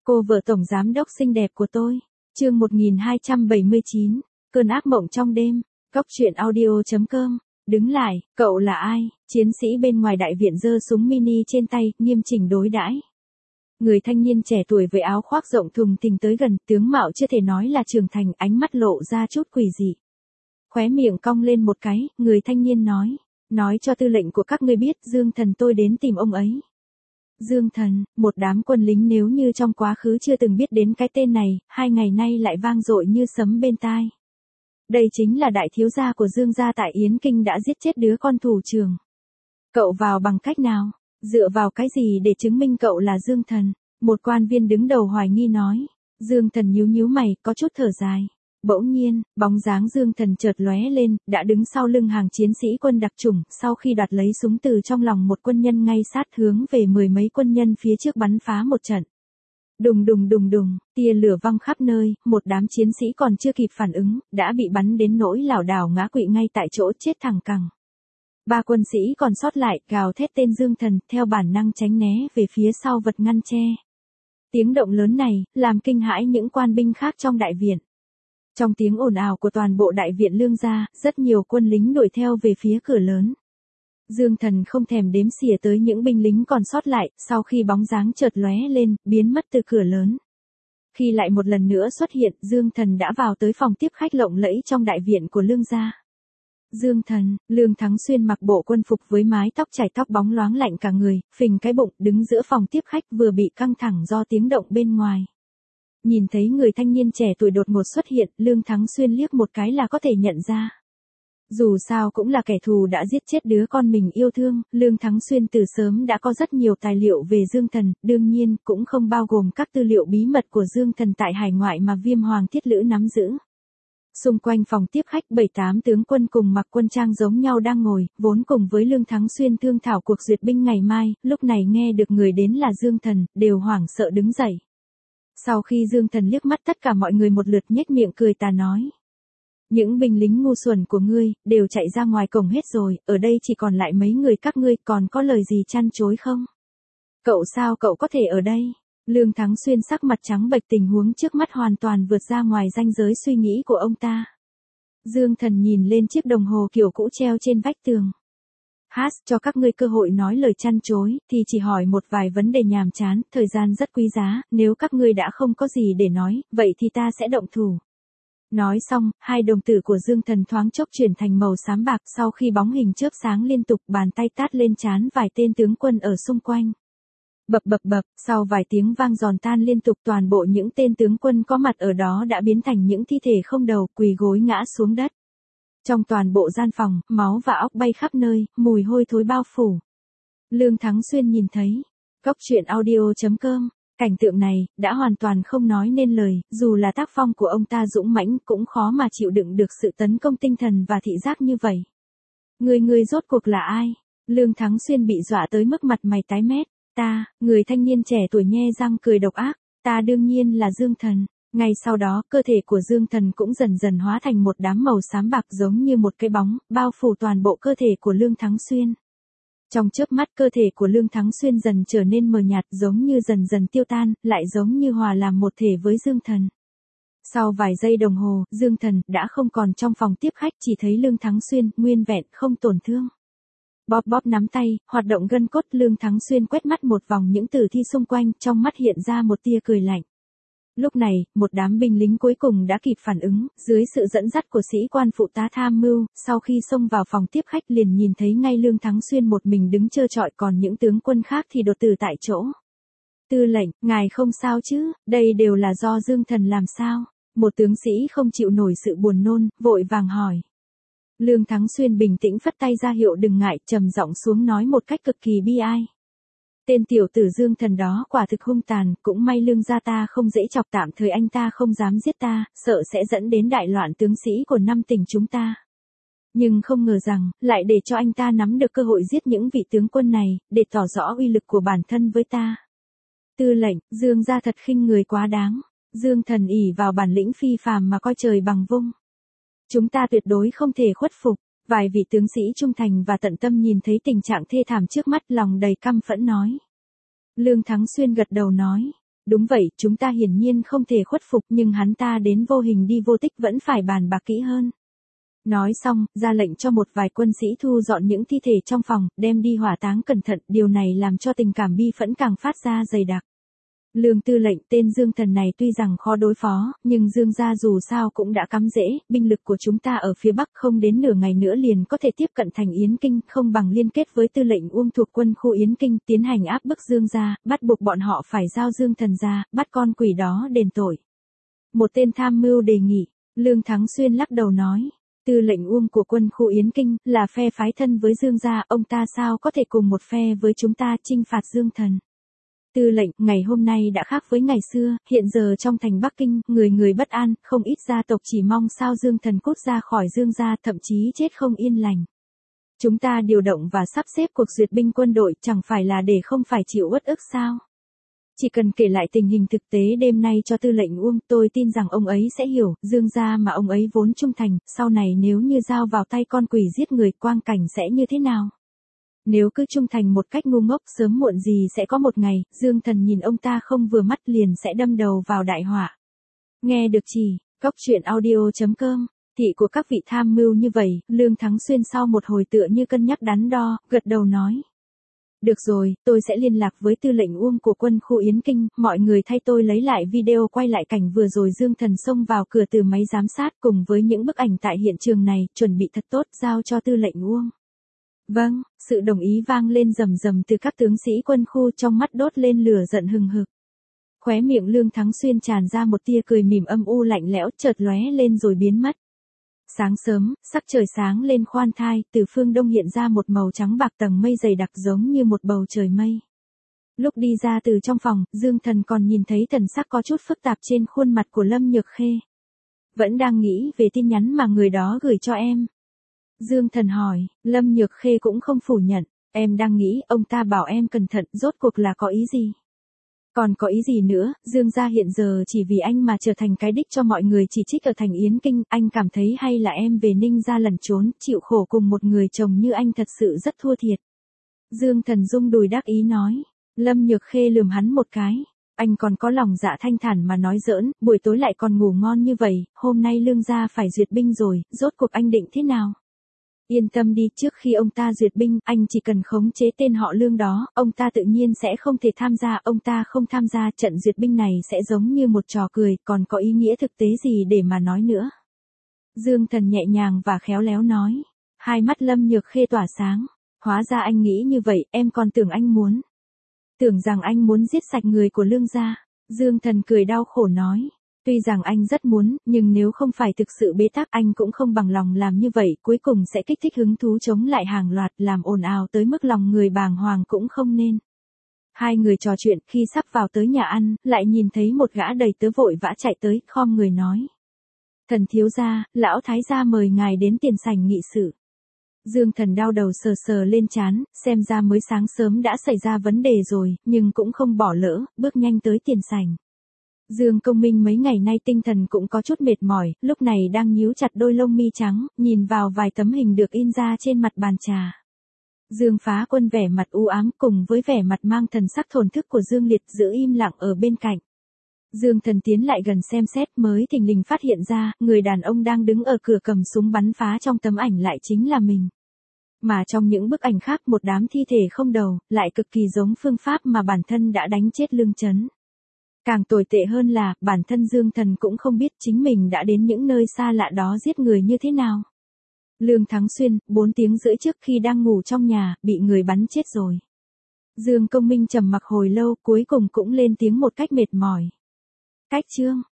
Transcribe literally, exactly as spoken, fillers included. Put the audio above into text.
Cô vợ tổng giám đốc xinh đẹp của tôi. Chương một nghìn hai trăm bảy mươi chín, cơn ác mộng trong đêm. Cóc truyện audio chấm com. Đứng lại, cậu là ai? Chiến sĩ bên ngoài đại viện giơ súng mini trên tay, nghiêm chỉnh đối đãi. Người thanh niên trẻ tuổi với áo khoác rộng thùng thình tới gần, tướng mạo chưa thể nói là trưởng thành, ánh mắt lộ ra chút quỷ dị. Khóe miệng cong lên một cái, người thanh niên nói, nói cho tư lệnh của các ngươi biết, Dương Thần tôi đến tìm ông ấy. Dương Thần, một đám quân lính nếu như trong quá khứ chưa từng biết đến cái tên này, hai ngày nay lại vang dội như sấm bên tai. Đây chính là đại thiếu gia của Dương gia tại Yến Kinh đã giết chết đứa con thủ trưởng. Cậu vào bằng cách nào? Dựa vào cái gì để chứng minh cậu là Dương Thần? Một quan viên đứng đầu hoài nghi nói. Dương Thần nhíu nhíu mày, có chút thở dài. Bỗng nhiên, bóng dáng Dương Thần chợt lóe lên, đã đứng sau lưng hàng chiến sĩ quân đặc chủng, sau khi đoạt lấy súng từ trong lòng một quân nhân ngay sát hướng về mười mấy quân nhân phía trước bắn phá một trận. Đùng đùng đùng đùng, tia lửa văng khắp nơi, một đám chiến sĩ còn chưa kịp phản ứng, đã bị bắn đến nỗi lảo đảo ngã quỵ ngay tại chỗ chết thẳng cẳng. Ba quân sĩ còn sót lại, gào thét tên Dương Thần, theo bản năng tránh né về phía sau vật ngăn che. Tiếng động lớn này, làm kinh hãi những quan binh khác trong đại viện. Trong tiếng ồn ào của toàn bộ đại viện Lương gia, rất nhiều quân lính đuổi theo về phía cửa lớn. Dương Thần không thèm đếm xỉa tới những binh lính còn sót lại, sau khi bóng dáng chợt lóe lên, biến mất từ cửa lớn. Khi lại một lần nữa xuất hiện, Dương Thần đã vào tới phòng tiếp khách lộng lẫy trong đại viện của Lương gia. Dương Thần, Lương Thắng Xuyên mặc bộ quân phục với mái tóc chải tóc bóng loáng lạnh cả người, phình cái bụng, đứng giữa phòng tiếp khách vừa bị căng thẳng do tiếng động bên ngoài. Nhìn thấy người thanh niên trẻ tuổi đột ngột xuất hiện, Lương Thắng Xuyên liếc một cái là có thể nhận ra. Dù sao cũng là kẻ thù đã giết chết đứa con mình yêu thương, Lương Thắng Xuyên từ sớm đã có rất nhiều tài liệu về Dương Thần, đương nhiên cũng không bao gồm các tư liệu bí mật của Dương Thần tại hải ngoại mà Viêm Hoàng Thiết Lữ nắm giữ. Xung quanh phòng tiếp khách bảy tám tướng quân cùng mặc quân trang giống nhau đang ngồi, vốn cùng với Lương Thắng Xuyên thương thảo cuộc duyệt binh ngày mai, lúc này nghe được người đến là Dương Thần, đều hoảng sợ đứng dậy. Sau khi Dương Thần liếc mắt tất cả mọi người một lượt nhếch miệng cười tà nói. Những binh lính ngu xuẩn của ngươi, đều chạy ra ngoài cổng hết rồi, ở đây chỉ còn lại mấy người các ngươi, còn có lời gì chăn chối không? Cậu sao cậu có thể ở đây? Lương Thắng Xuyên sắc mặt trắng bệch, tình huống trước mắt hoàn toàn vượt ra ngoài ranh giới suy nghĩ của ông ta. Dương Thần nhìn lên chiếc đồng hồ kiểu cũ treo trên vách tường. Hát, cho các ngươi cơ hội nói lời chăn chối, thì chỉ hỏi một vài vấn đề nhàm chán, thời gian rất quý giá, nếu các ngươi đã không có gì để nói, vậy thì ta sẽ động thủ. Nói xong, hai đồng tử của Dương Thần thoáng chốc chuyển thành màu xám bạc, sau khi bóng hình chớp sáng liên tục, bàn tay tát lên trán vài tên tướng quân ở xung quanh. Bập bập bập, sau vài tiếng vang giòn tan liên tục, toàn bộ những tên tướng quân có mặt ở đó đã biến thành những thi thể không đầu, quỳ gối ngã xuống đất. Trong toàn bộ gian phòng, máu và óc bay khắp nơi, mùi hôi thối bao phủ. Lương Thắng Xuyên nhìn thấy. Cóc truyện audio chấm com. Cảnh tượng này, đã hoàn toàn không nói nên lời, dù là tác phong của ông ta dũng mãnh cũng khó mà chịu đựng được sự tấn công tinh thần và thị giác như vậy. Người người rốt cuộc là ai? Lương Thắng Xuyên bị dọa tới mức mặt mày tái mét. Ta, người thanh niên trẻ tuổi nhe răng cười độc ác, ta đương nhiên là Dương Thần. Ngay sau đó, cơ thể của Dương Thần cũng dần dần hóa thành một đám màu xám bạc giống như một cái bóng, bao phủ toàn bộ cơ thể của Lương Thắng Xuyên. Trong chớp mắt cơ thể của Lương Thắng Xuyên dần trở nên mờ nhạt, giống như dần dần tiêu tan, lại giống như hòa làm một thể với Dương Thần. Sau vài giây đồng hồ, Dương Thần đã không còn trong phòng tiếp khách, chỉ thấy Lương Thắng Xuyên nguyên vẹn, không tổn thương. Bóp bóp nắm tay, hoạt động gân cốt, Lương Thắng Xuyên quét mắt một vòng những tử thi xung quanh, trong mắt hiện ra một tia cười lạnh. Lúc này, một đám binh lính cuối cùng đã kịp phản ứng, dưới sự dẫn dắt của sĩ quan phụ tá tham mưu, sau khi xông vào phòng tiếp khách liền nhìn thấy ngay Lương Thắng Xuyên một mình đứng trơ trọi, còn những tướng quân khác thì đột tử tại chỗ. Tư lệnh, ngài không sao chứ, đây đều là do Dương Thần làm sao? Một tướng sĩ không chịu nổi sự buồn nôn, vội vàng hỏi. Lương Thắng Xuyên bình tĩnh phất tay ra hiệu đừng ngại, trầm giọng xuống nói một cách cực kỳ bi ai. Tên tiểu tử Dương Thần đó quả thực hung tàn, cũng may Lương gia ta không dễ chọc, tạm thời anh ta không dám giết ta, sợ sẽ dẫn đến đại loạn tướng sĩ của năm tỉnh chúng ta. Nhưng không ngờ rằng, lại để cho anh ta nắm được cơ hội giết những vị tướng quân này, để tỏ rõ uy lực của bản thân với ta. Tư lệnh, Dương gia thật khinh người quá đáng. Dương Thần ỷ vào bản lĩnh phi phàm mà coi trời bằng vung. Chúng ta tuyệt đối không thể khuất phục. Vài vị tướng sĩ trung thành và tận tâm nhìn thấy tình trạng thê thảm trước mắt, lòng đầy căm phẫn nói. Lương Thắng Xuyên gật đầu nói. Đúng vậy, chúng ta hiển nhiên không thể khuất phục nhưng hắn ta đến vô hình đi vô tích vẫn phải bàn bạc kỹ hơn. Nói xong, ra lệnh cho một vài quân sĩ thu dọn những thi thể trong phòng, đem đi hỏa táng cẩn thận, điều này làm cho tình cảm bi phẫn càng phát ra dày đặc. Lương tư lệnh tên Dương Thần này tuy rằng khó đối phó, nhưng Dương gia dù sao cũng đã cắm rễ, binh lực của chúng ta ở phía Bắc không đến nửa ngày nữa liền có thể tiếp cận thành Yến Kinh, không bằng liên kết với tư lệnh Uông thuộc quân khu Yến Kinh, tiến hành áp bức Dương gia, bắt buộc bọn họ phải giao Dương Thần ra, bắt con quỷ đó đền tội. Một tên tham mưu đề nghị, Lương Thắng Xuyên lắc đầu nói. Tư lệnh Uông của quân khu Yến Kinh là phe phái thân với Dương gia, ông ta sao có thể cùng một phe với chúng ta chinh phạt Dương Thần. Tư lệnh, ngày hôm nay đã khác với ngày xưa, hiện giờ trong thành Bắc Kinh, người người bất an, không ít gia tộc chỉ mong sao Dương Thần cút ra khỏi Dương gia, thậm chí chết không yên lành. Chúng ta điều động và sắp xếp cuộc duyệt binh quân đội chẳng phải là để không phải chịu uất ức sao? Chỉ cần kể lại tình hình thực tế đêm nay cho tư lệnh Uông, tôi tin rằng ông ấy sẽ hiểu, Dương gia mà ông ấy vốn trung thành, sau này nếu như giao vào tay con quỷ giết người, quang cảnh sẽ như thế nào? Nếu cứ trung thành một cách ngu ngốc, sớm muộn gì sẽ có một ngày, Dương Thần nhìn ông ta không vừa mắt liền sẽ đâm đầu vào đại họa. Nghe được chỉ, Cóc Truyện Audio chấm com, thị của các vị tham mưu như vậy, Lương Thắng Xuyên sau một hồi tựa như cân nhắc đắn đo, gật đầu nói. Được rồi, tôi sẽ liên lạc với tư lệnh Uông của quân khu Yến Kinh, mọi người thay tôi lấy lại video quay lại cảnh vừa rồi Dương Thần xông vào cửa từ máy giám sát cùng với những bức ảnh tại hiện trường này, chuẩn bị thật tốt giao cho tư lệnh Uông. Vâng, sự đồng ý vang lên rầm rầm từ các tướng sĩ quân khu, trong mắt đốt lên lửa giận hừng hực. Khóe miệng Lương Thắng Xuyên tràn ra một tia cười mỉm âm u lạnh lẽo, chợt lóe lên rồi biến mất. Sáng sớm, sắc trời sáng lên khoan thai, từ phương đông hiện ra một màu trắng bạc, tầng mây dày đặc giống như một bầu trời mây. Lúc đi ra từ trong phòng, Dương Thần còn nhìn thấy thần sắc có chút phức tạp trên khuôn mặt của Lâm Nhược Khê. Vẫn đang nghĩ về tin nhắn mà người đó gửi cho em. Dương Thần hỏi, Lâm Nhược Khê cũng không phủ nhận, em đang nghĩ ông ta bảo em cẩn thận, rốt cuộc là có ý gì? Còn có ý gì nữa, Dương gia hiện giờ chỉ vì anh mà trở thành cái đích cho mọi người chỉ trích ở thành Yến Kinh, anh cảm thấy hay là em về Ninh gia lẩn trốn, chịu khổ cùng một người chồng như anh thật sự rất thua thiệt. Dương Thần rung đùi đắc ý nói, Lâm Nhược Khê lườm hắn một cái, anh còn có lòng dạ thanh thản mà nói giỡn, buổi tối lại còn ngủ ngon như vậy, hôm nay Lương gia phải duyệt binh rồi, rốt cuộc anh định thế nào? Yên tâm đi, trước khi ông ta duyệt binh, anh chỉ cần khống chế tên họ Lương đó, ông ta tự nhiên sẽ không thể tham gia, ông ta không tham gia, trận duyệt binh này sẽ giống như một trò cười, còn có ý nghĩa thực tế gì để mà nói nữa. Dương Thần nhẹ nhàng và khéo léo nói, hai mắt Lâm Nhược Khê tỏa sáng, hóa ra anh nghĩ như vậy, em còn tưởng anh muốn. Tưởng rằng anh muốn giết sạch người của Lương gia. Dương Thần cười đau khổ nói. Tuy rằng anh rất muốn, nhưng nếu không phải thực sự bế tắc anh cũng không bằng lòng làm như vậy, cuối cùng sẽ kích thích hứng thú chống lại hàng loạt, làm ồn ào tới mức lòng người bàng hoàng cũng không nên. Hai người trò chuyện, khi sắp vào tới nhà ăn, lại nhìn thấy một gã đầy tớ vội vã chạy tới, khom người nói. Thần thiếu gia, lão thái gia mời ngài đến tiền sảnh nghị sự. Dương Thần đau đầu sờ sờ lên trán, xem ra mới sáng sớm đã xảy ra vấn đề rồi, nhưng cũng không bỏ lỡ, bước nhanh tới tiền sảnh. Dương Công Minh mấy ngày nay tinh thần cũng có chút mệt mỏi, lúc này đang nhíu chặt đôi lông mi trắng, nhìn vào vài tấm hình được in ra trên mặt bàn trà. Dương Phá Quân vẻ mặt u ám cùng với vẻ mặt mang thần sắc thổn thức của Dương Liệt giữ im lặng ở bên cạnh. Dương Thần tiến lại gần xem xét mới thình lình phát hiện ra, người đàn ông đang đứng ở cửa cầm súng bắn phá trong tấm ảnh lại chính là mình. Mà trong những bức ảnh khác một đám thi thể không đầu, lại cực kỳ giống phương pháp mà bản thân đã đánh chết Lương Chấn. Càng tồi tệ hơn là, bản thân Dương Thần cũng không biết chính mình đã đến những nơi xa lạ đó giết người như thế nào. Lương Thắng Xuyên, bốn tiếng rưỡi trước khi đang ngủ trong nhà, bị người bắn chết rồi. Dương Công Minh trầm mặc hồi lâu, cuối cùng cũng lên tiếng một cách mệt mỏi. Cách chương,